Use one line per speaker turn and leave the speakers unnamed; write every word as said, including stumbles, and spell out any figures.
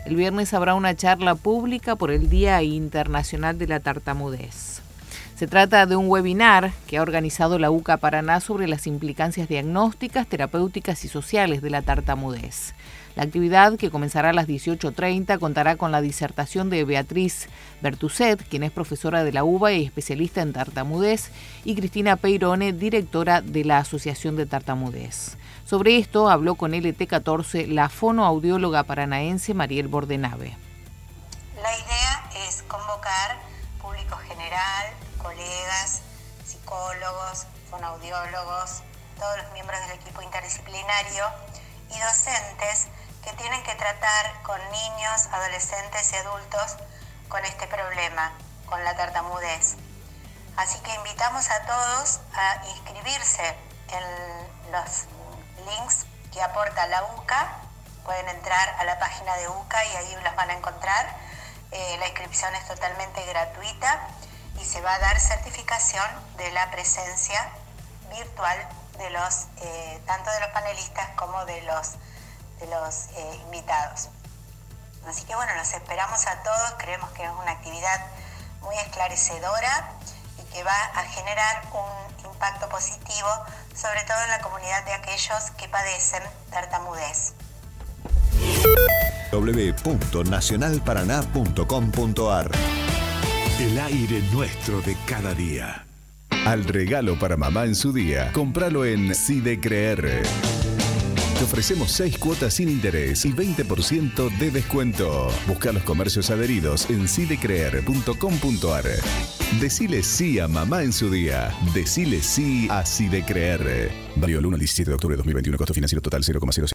El viernes habrá una charla pública por el Día Internacional de la Tartamudez. Se trata de un webinar que ha organizado la UCA Paraná sobre las implicancias diagnósticas, terapéuticas y sociales de la tartamudez. La actividad, que comenzará a las dieciocho treinta, contará con la disertación de Beatriz Bertuset, quien es profesora de la UBA y especialista en tartamudez, y Cristina Peirone, directora de la Asociación de Tartamudez. Sobre esto habló con L T catorce la fonoaudióloga paranaense Mariel Bordenave.
La idea es convocar público general, colegas, psicólogos, fonoaudiólogos, todos los miembros del equipo interdisciplinario y docentes que tienen que tratar con niños, adolescentes y adultos con este problema, con la tartamudez. Así que invitamos a todos a inscribirse en los links que aporta la UCA. Pueden entrar a la página de UCA y ahí los van a encontrar. Eh, la inscripción es totalmente gratuita y se va a dar certificación de la presencia virtual de los eh, tanto de los panelistas como de los de los eh, invitados. Así que bueno, los esperamos a todos. Creemos que es una actividad muy esclarecedora y que va a generar un impacto positivo, sobre todo en la comunidad de aquellos que padecen tartamudez.
doble u doble u doble u punto nacional paraná punto com punto a r.
El aire nuestro de cada día.
Al regalo para mamá en su día, cómpralo en Si de Creer. Te ofrecemos seis cuotas sin interés y veinte por ciento de descuento. Busca los comercios adheridos en si de creer punto com punto a r. Decile sí a mamá en su día. Decile sí a Si de Creer. Válido el uno al diecisiete de octubre de dos mil veintiuno. Costo financiero total cero coma cero.